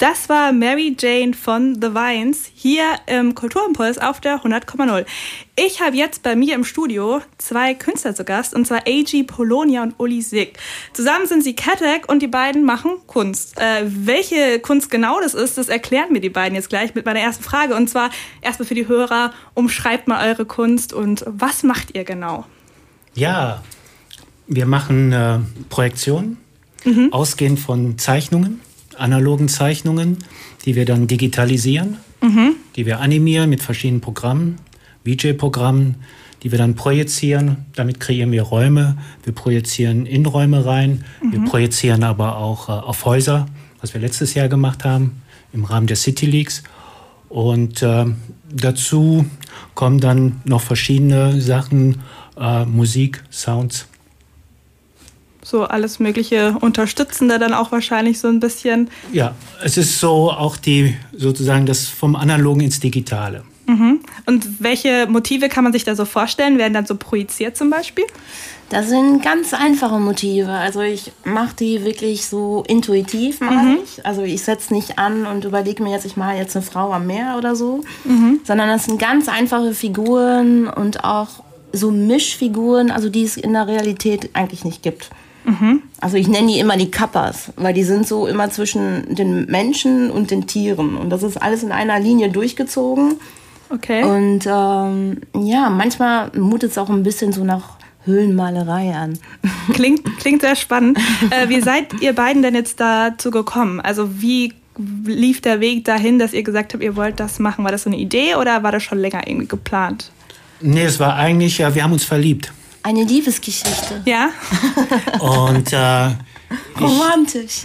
Das war Mary Jane von The Vines hier im Kulturimpuls auf der 100,0. Ich habe jetzt bei mir im Studio 2 Künstler zu Gast, und zwar A.G. Polonia und Uli Sick. Zusammen sind sie Catec und die beiden machen Kunst. Welche Kunst genau das ist, das erklären mir die beiden jetzt gleich mit meiner ersten Frage. Und zwar erstmal für die Hörer, umschreibt mal eure Kunst und was macht ihr genau? Ja, wir machen Projektionen, ausgehend von Zeichnungen, analogen Zeichnungen, die wir dann digitalisieren, die wir animieren mit verschiedenen Programmen, VJ-Programmen, die wir dann projizieren. Damit kreieren wir Räume, wir projizieren in Räume rein, wir projizieren aber auch auf Häuser, was wir letztes Jahr gemacht haben im Rahmen der City Leagues. Und dazu kommen dann noch verschiedene Sachen, Musik, Sounds. So alles mögliche Unterstützende dann auch wahrscheinlich so ein bisschen. Ja, es ist so auch sozusagen das vom Analogen ins Digitale. Und welche Motive kann man sich da so vorstellen? Werden dann so projiziert zum Beispiel? Das sind ganz einfache Motive. Also ich mache die wirklich so intuitiv, Also ich setze nicht an und überlege mir jetzt, ich male jetzt eine Frau am Meer oder so. Sondern das sind ganz einfache Figuren und auch so Mischfiguren, also die es in der Realität eigentlich nicht gibt. Also ich nenne die immer die Kappas, weil die sind so immer zwischen den Menschen und den Tieren. Und das ist alles in einer Linie durchgezogen. Okay. Und manchmal mutet es auch ein bisschen so nach Höhlenmalerei an. Klingt sehr spannend. Wie seid ihr beiden denn jetzt dazu gekommen? Also wie lief der Weg dahin, dass ihr gesagt habt, ihr wollt das machen? War das so eine Idee oder war das schon länger irgendwie geplant? Nee, es war eigentlich, wir haben uns verliebt. Eine Liebesgeschichte. Ja? Und romantisch.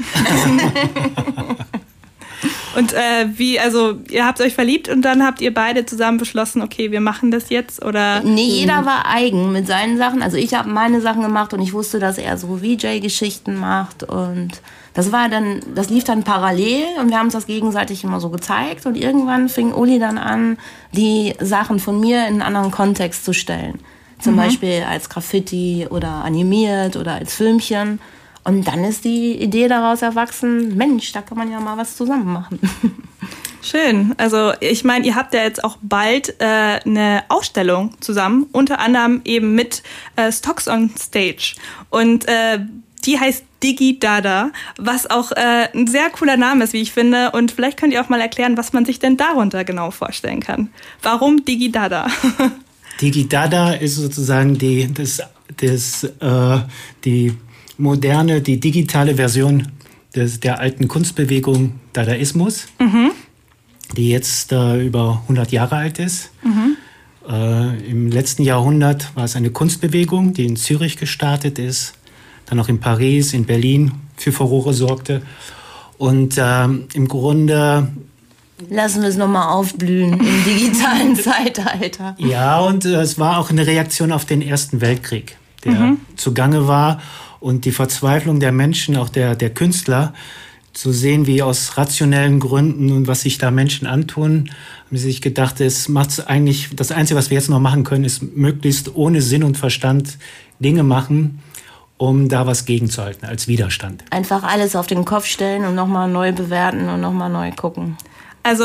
Und ihr habt euch verliebt und dann habt ihr beide zusammen beschlossen, okay, wir machen das jetzt, oder? Nee, jeder war eigen mit seinen Sachen. Also ich habe meine Sachen gemacht und ich wusste, dass er so VJ-Geschichten macht, und das lief dann parallel und wir haben uns das gegenseitig immer so gezeigt, und irgendwann fing Uli dann an, die Sachen von mir in einen anderen Kontext zu stellen. Zum Beispiel als Graffiti oder animiert oder als Filmchen. Und dann ist die Idee daraus erwachsen, Mensch, da kann man ja mal was zusammen machen. Schön. Also ich meine, ihr habt ja jetzt auch bald eine Ausstellung zusammen, unter anderem eben mit Stocks on Stage. Und die heißt Digi Dada, was auch ein sehr cooler Name ist, wie ich finde. Und vielleicht könnt ihr auch mal erklären, was man sich denn darunter genau vorstellen kann. Warum Digi Dada? Digi Dada ist sozusagen die moderne, die digitale Version der alten Kunstbewegung Dadaismus, die jetzt über 100 Jahre alt ist. Im letzten Jahrhundert war es eine Kunstbewegung, die in Zürich gestartet ist, dann auch in Paris, in Berlin für Furore sorgte. Und im Grunde lassen wir es nochmal aufblühen im digitalen Zeitalter. Ja, und es war auch eine Reaktion auf den Ersten Weltkrieg, der zugange war. Und die Verzweiflung der Menschen, auch der Künstler, zu sehen, wie aus rationellen Gründen und was sich da Menschen antun, haben sie sich gedacht, es macht eigentlich, das Einzige, was wir jetzt noch machen können, ist möglichst ohne Sinn und Verstand Dinge machen, um da was gegenzuhalten, als Widerstand. Einfach alles auf den Kopf stellen und nochmal neu bewerten und nochmal neu gucken. Also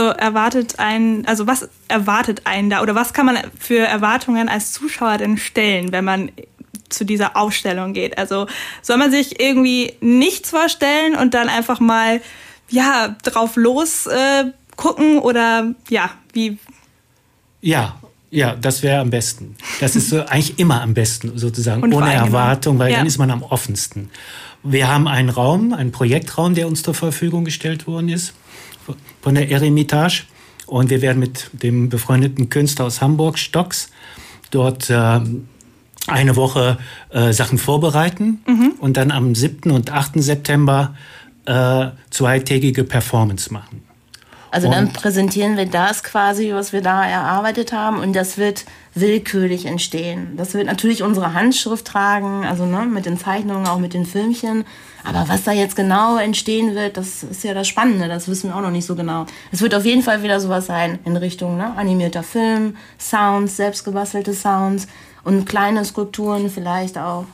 was erwartet einen da, oder was kann man für Erwartungen als Zuschauer denn stellen, wenn man zu dieser Ausstellung geht? Also soll man sich irgendwie nichts vorstellen und dann einfach mal drauf los gucken, oder wie? Ja, das wäre am besten. Das ist so eigentlich immer am besten, sozusagen, und ohne Erwartung, weil dann ist man am offensten. Wir haben einen Projektraum, der uns zur Verfügung gestellt worden ist von der Eremitage, und wir werden mit dem befreundeten Künstler aus Hamburg, Stocks, dort eine Woche Sachen vorbereiten und dann am 7. und 8. September 2-tägige Performance machen. Also dann präsentieren wir das quasi, was wir da erarbeitet haben, und das wird willkürlich entstehen. Das wird natürlich unsere Handschrift tragen, also mit den Zeichnungen, auch mit den Filmchen. Aber was da jetzt genau entstehen wird, das ist ja das Spannende, das wissen wir auch noch nicht so genau. Es wird auf jeden Fall wieder sowas sein in Richtung animierter Film, Sounds, selbstgebastelte Sounds und kleine Skulpturen vielleicht auch.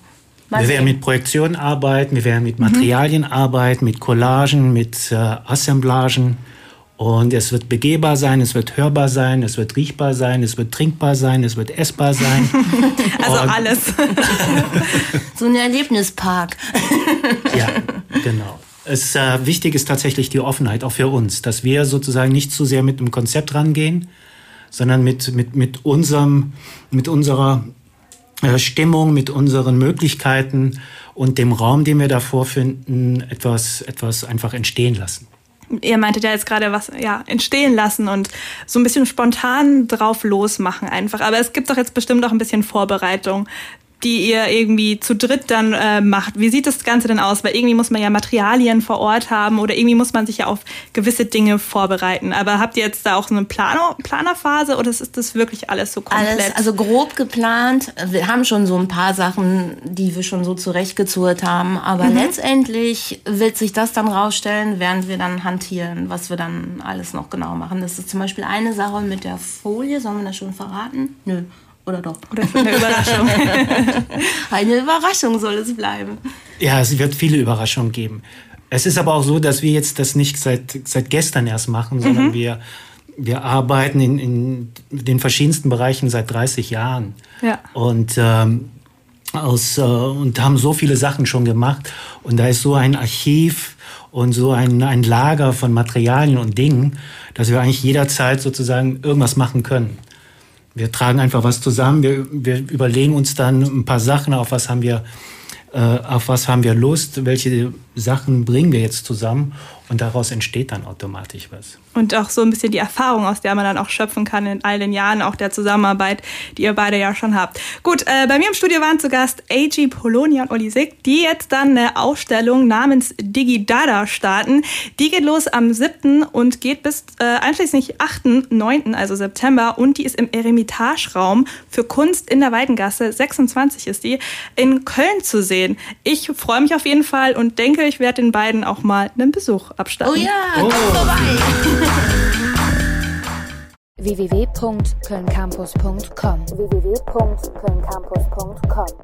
Wir werden mit Projektionen arbeiten, wir werden mit Materialien arbeiten, mit Collagen, mit Assemblagen. Und es wird begehbar sein, es wird hörbar sein, es wird riechbar sein, es wird trinkbar sein, es wird essbar sein. Also alles. So ein Erlebnispark. Ja, genau. Wichtig ist tatsächlich die Offenheit, auch für uns, dass wir sozusagen nicht zu sehr mit einem Konzept rangehen, sondern mit unserer Stimmung, mit unseren Möglichkeiten und dem Raum, den wir da vorfinden, etwas einfach entstehen lassen. Ihr meintet ja jetzt gerade was entstehen lassen und so ein bisschen spontan drauf losmachen einfach. Aber es gibt doch jetzt bestimmt auch ein bisschen Vorbereitung, die ihr irgendwie zu dritt dann macht. Wie sieht das Ganze denn aus? Weil irgendwie muss man ja Materialien vor Ort haben oder irgendwie muss man sich ja auf gewisse Dinge vorbereiten. Aber habt ihr jetzt da auch so eine Planerphase oder ist das wirklich alles so komplett? Alles, also grob geplant. Wir haben schon so ein paar Sachen, die wir schon so zurechtgezurrt haben. Aber letztendlich wird sich das dann rausstellen, während wir dann hantieren, was wir dann alles noch genau machen. Das ist zum Beispiel eine Sache mit der Folie. Sollen wir das schon verraten? Nö. Oder doch? Oder eine Überraschung? Eine Überraschung soll es bleiben. Ja, es wird viele Überraschungen geben. Es ist aber auch so, dass wir jetzt das nicht seit gestern erst machen, sondern wir arbeiten in den verschiedensten Bereichen seit 30 Jahren. Ja. Und haben so viele Sachen schon gemacht. Und da ist so ein Archiv und so ein Lager von Materialien und Dingen, dass wir eigentlich jederzeit sozusagen irgendwas machen können. Wir tragen einfach was zusammen, wir überlegen uns dann ein paar Sachen, auf was haben wir Lust, welche Sachen bringen wir jetzt zusammen und daraus entsteht dann automatisch was. Und auch so ein bisschen die Erfahrung, aus der man dann auch schöpfen kann in all den Jahren, auch der Zusammenarbeit, die ihr beide ja schon habt. Gut, bei mir im Studio waren zu Gast A.G. Polonia und Olli Sick, die jetzt dann eine Ausstellung namens Digidada starten. Die geht los am 7. und geht bis einschließlich 8., 9., also September. Und die ist im Eremitage-Raum für Kunst in der Weidengasse, 26 ist die, in Köln zu sehen. Ich freue mich auf jeden Fall und denke, ich werde den beiden auch mal einen Besuch abstatten. Oh ja, komm vorbei! www.kölncampus.com